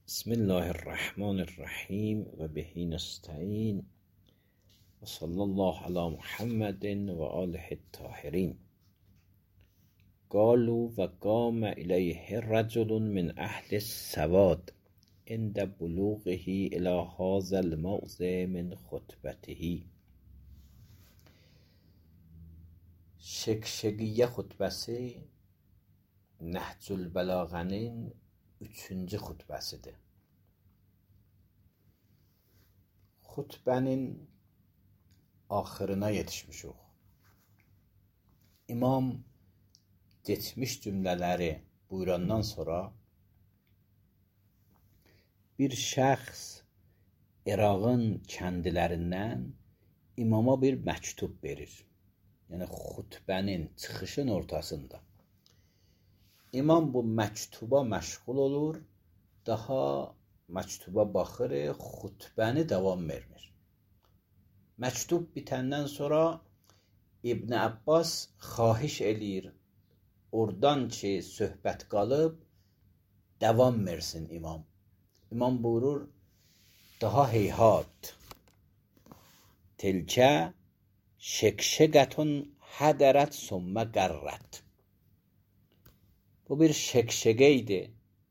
بسم الله الرحمن الرحیم و بهی نستعین و صلی الله علی محمد و آله الطاهرین. قالوا و قام الیه رجل من اهل السواد عند بلوغه الی هذا الموضع من خطبته. Şekşegiye xutbəsi Nəhcül Bəlağənin 3-cü xutbəsidir. Xutbənin axırına yetişmişik. İmam geçmiş cümlələri buyurandan sonra bir şəxs İraqın kəndilərindən imama bir məktub verir. Yəni xutbənin çıxışın ortasında. İmam bu məktuba məşğul olur, daha məktuba baxır, xutbəni davam vermir. Məktub bitəndən sonra İbn Abbas xahiş eləyir, oradan ki söhbət qalıb, davam versin imam. İmam buyurur, daha heyhat. Tilkə şekşeqətun hədərət sümmə qərrət. Bu bir şekşege idi.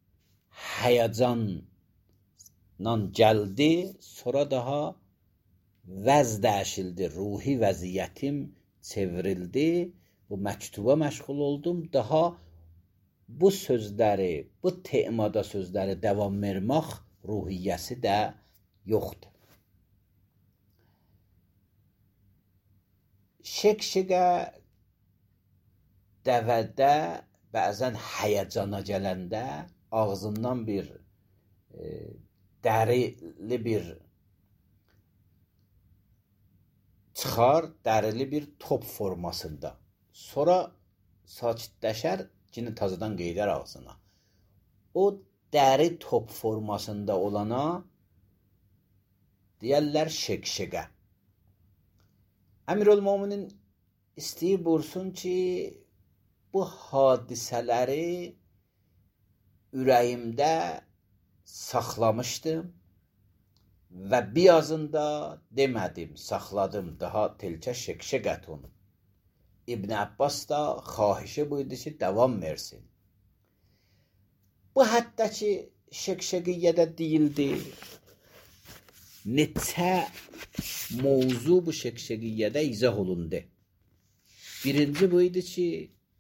Həyacanla gəldi, sonra daha vəz dəyişildi. Ruhi vəziyyətim çevrildi. Bu məktuba məşğul oldum. Daha bu sözləri, bu temada sözləri davam vermək ruhiyyəsi də yoxdur. Şekşege dəvədə bəzən həyəcana gələndə ağzından bir dərili bir çıxar, dərili bir top formasında. Sonra sakitləşər, yine tazadan qeydər ağzına. O dəri top formasında olana deyərlər şekşege. Əmirülmüminin istəyir buyursun ki, bu hadisələri ürəyimdə saxlamışdım və birazında demədim, saxladım, daha tilkə şekşeqətun. İbn Abbas da xahişi buydu ki, davam versin. Bu hətta ki, şekşeqiyyədə deyildi. Neçə mövzu bu şekşeqiyyədə izah olundu. Birinci buydu ki,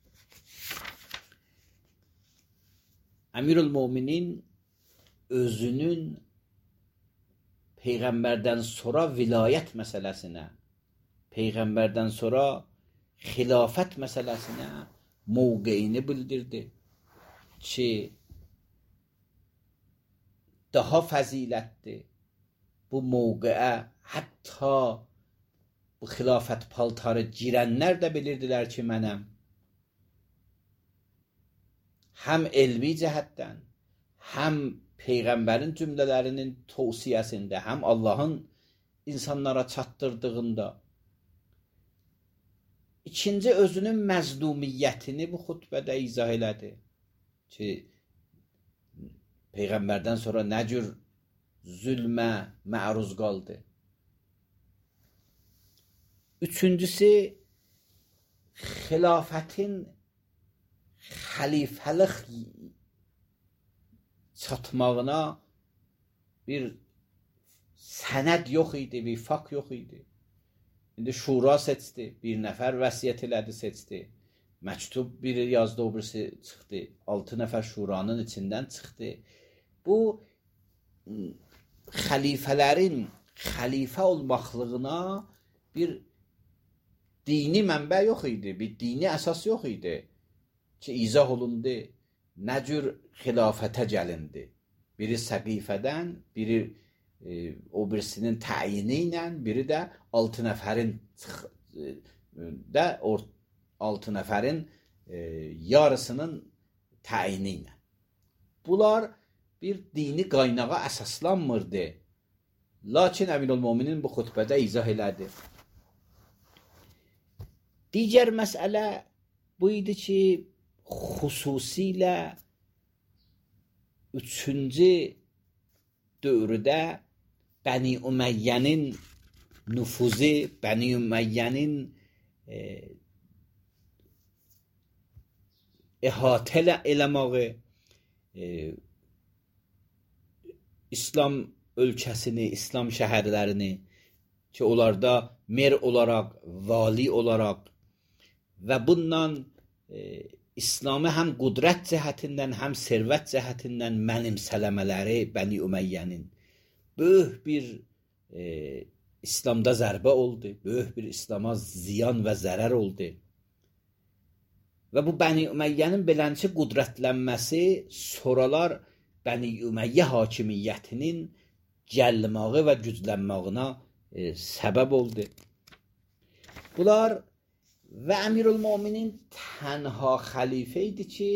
Əmirülmüminin özünün Peyğəmbərdən sonra vilayət məsələsinə, Peyğəmbərdən sonra xilafət məsələsinə mövqeyini bildirdi ki, daha fəzilətdir. Bu mövqeyə hətta bu xilafət paltarı girənlər də bilirdilər ki, mənəm. Həm elmi cəhətdən, həm Peyğəmbərin cümlələrinin tövsiyəsində, həm Allahın insanlara çatdırdığında. İkinci, özünün məzlumiyyətini bu xutbədə izah elədi. Ki, Peyğəmbərdən sonra nə cür zülmə məruz qaldı. Üçüncüsü, xilafətin xəlifəlik çatmağına bir sənəd yox idi, bir fakt yox idi. İndi şura seçdi, bir nəfər vəsiyyət elədi, seçdi. Məktub biri yazdı, o birisi çıxdı. 6 nəfər şuranın içindən çıxdı. Bu xəlifələrin xəlifə olmaqlığına bir dini mənbə yox idi, bir dini əsas yox idi ki, izah olundu, nə cür xilafətə gəlindi. Biri səqifədən, biri o birisinin təyini ilə, biri də 6 nəfərin yarısının təyini ilə. Bunlar bir dini qaynağa əsaslanmırdı. Lakin Əmirülmüminin bu xutbədə izah elədi. Digər məsələ bu idi ki, xüsusilə üçüncü dövrdə Bəni Üməyyənin nüfuzu, Bəni Üməyyənin əhatə eləməyi, İslam ölkəsini, İslam şəhərlərini ki, onlarda mer olaraq, vali olaraq və bundan İslamı həm qudrət cəhətindən, həm servət cəhətindən mənimsələmələri Bəni Üməyyənin böyük bir İslamda zərbə oldu, böyük bir İslama ziyan və zərər oldu. Və bu Bəni Üməyyənin belənçə qudrətlənməsi sonralar Bəni Üməyyə hakimiyyətinin gəlməyi və güclənməyinə səbəb oldu. Bunlar və Əmirülmöminin tənha xəlifə idi ki,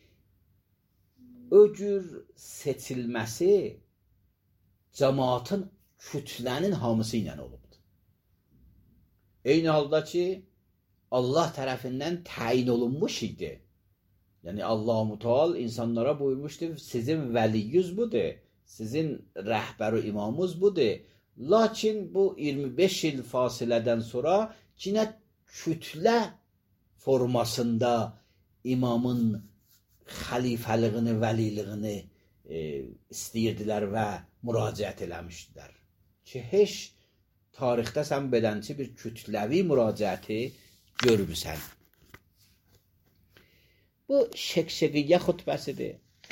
o cür seçilməsi cəmaatın, kütlənin hamısı ilə olubdu. Eyni halda ki, Allah tərəfindən təyin olunmuş idi. Yəni Allah-u Teala insanlara buyurmuşdu, sizin vəliyyüz budur, sizin rəhbər-i imamınız budur. Lakin bu 25 il fasilədən sonra yenə kütlə formasında imamın xəlifəliyini, vəliliyini istəyirdilər və müraciət eləmişdilər. Ki, heç tarixdə sən belənçi bir kütləvi müraciəti görmüsən. Bu şəqşəqiyyə xutbəsidir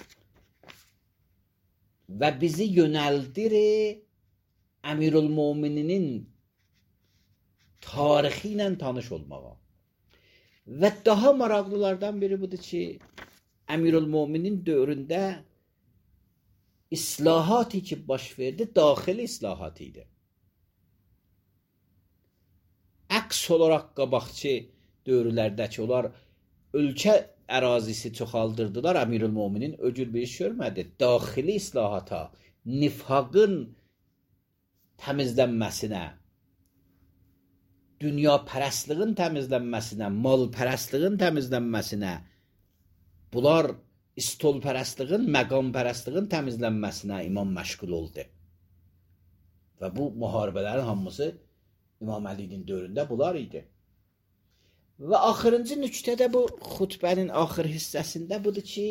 və bizi yönəldirir Əmirülmömininin tarixi ilə tanış olmağa. Və daha maraqlılardan biri budur ki, Əmirülmöminin dövründə islahatı ki baş verdi, daxili islahat idi. Əks olaraq qabaqçı dövrlərdəki onlar ölkə ərazisi çoxaldırdılar, Əmirülmöminin o cür bir iş görmədi. Daxili islahata, nifaqın təmizlənməsinə, dünya pərəstliğin təmizlənməsinə, mal pərəstliğin təmizlənməsinə, bunlar istol pərəstliğin, məqam pərəstliğin təmizlənməsinə imam məşğul oldu. Və bu müharibələrin hamısı İmam Əlinin dövründə bunlar idi. Və axırıncı nüqtədə bu xutbənin axır hissəsində budur ki,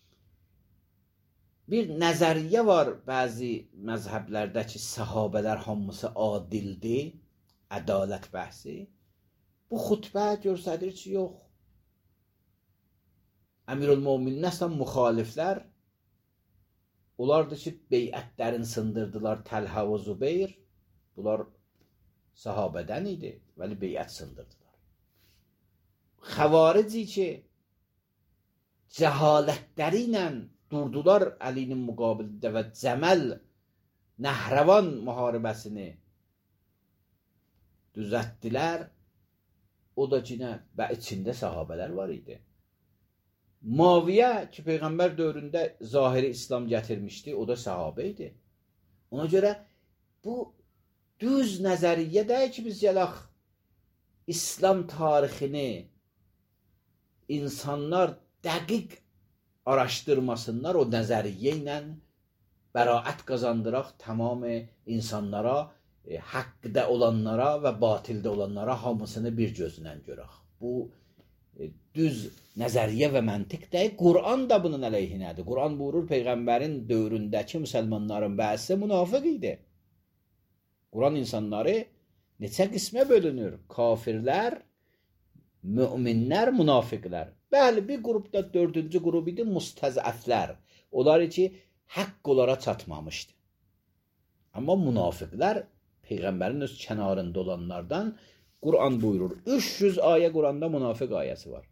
bir nəzəriyyə var bəzi məzhəblərdə ki, səhabələr hamısı adildir, ədalət bəhsi. Bu xutbə göstərir ki, yox. Əmirülmöminin əslən müxaliflər onlardır ki, beyətlərini sındırdılar Təlhə və Zübeyir. Bunlar sahabədən idi, vəli beyət sındırdılar. Xəvarici ki, cəhalətləri ilə durdular Əlinin müqabilində və Cəməl Nəhrəvan müharibəsini düzəltdilər. O da yine və içində sahabələr var idi. Muaviyə ki, Peyğəmbər dövründə zahiri İslam gətirmişdi, o da sahabə idi. Ona görə bu düz nəzəriyyə deyil ki, biz gələk İslam tarixini insanlar dəqiq araşdırmasınlar, o nəzəriyyə ilə bəraət qazandıraq tamam insanlara, haqqda olanlara və batildə olanlara hamısını bir gözlə görək. Bu düz nəzəriyyə və məntiq deyil. Quran da bunun əleyhinədir. Quran buyurur, Peyğəmbərin dövründəki müsəlmanların bəzi münafiq idi. Quran insanları neçə qismə bölünür? Kafirlər, müminlər, münafiqlər. Bəli, bir qrupda dördüncü qrup idi, mustəzəflər. Onlar ki, haqq onlara çatmamışdı. Amma münafiqlər Peyğəmbərin öz kənarında olanlardan Quran buyurur. 300 ayə Quranda münafiq ayəsi var.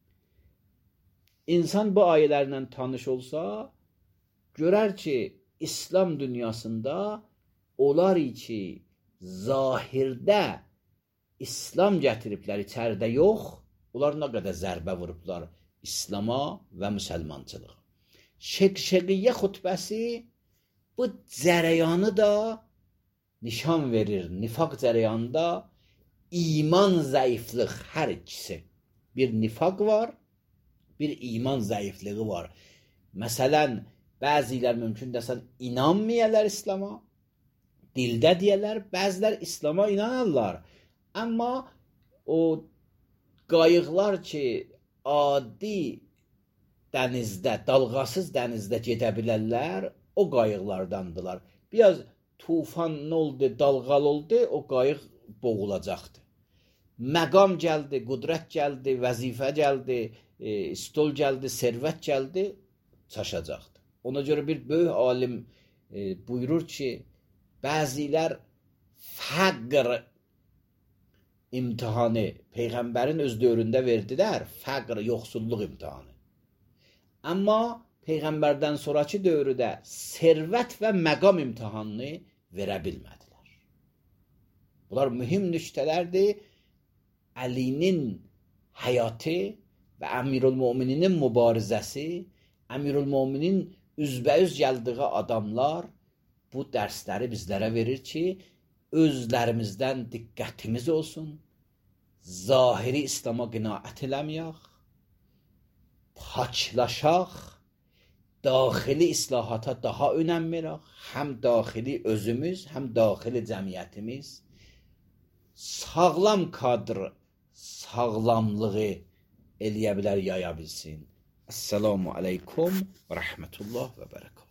İnsan bu ayələrlə tanış olsa, görər ki, İslam dünyasında onlar ki, zahirdə İslam gətiriblər, içəridə yox, onlar nə qədər zərbə vurublar İslama və müsəlmançılığa. Şəqşəqiyyə xutbəsi bu cərəyanı da nişan verir. Nifaq cərəyanında iman zəiflik hər ikisi. Bir nifaq var, bir iman zəifliği var. Məsələn, Bəziləri mümkün desən inanmayarlar İslam'a. Dildə deyərlər, bəzilər İslam'a inanarlar. Amma o qayıqlar ki, adi dənizdə, dalğasız dənizdə gedə bilərlər, o qayıqlardandılar. Biraz tufanlı oldu, dalğalı oldu, o qayıq boğulacaqdı. Məqam gəldi, qudrət gəldi, vəzifə gəldi, stol gəldi, servət gəldi, çaşacaqdı. Ona görə bir böyük alim buyurur ki, bəzilər fəqr imtihanı Peyğəmbərin öz dövründə verdilər, fəqr, yoxsulluq imtihanı. Amma Peyğəmbərdən sonraki dövrdə servət və məqam imtihanını verə bilmədilər. Bunlar mühüm nüktələrdir. Əlinin həyatı və Əmirülmömininin mübarizəsi, Əmirülmöminin üzbəüz gəldiyi adamlar bu dərsləri bizlərə verir ki, özlərimizdən diqqətimiz olsun, zahiri İslam'a qinaət eləməyək, paklaşaq, daxili islahata daha önəm verək, həm daxili özümüz, həm daxili cəmiyyətimiz, sağlam kadr, sağlamlığı eləyə bilər, yaya bilsin. Esselamu aleykum və rəhmətullah və bərəkət.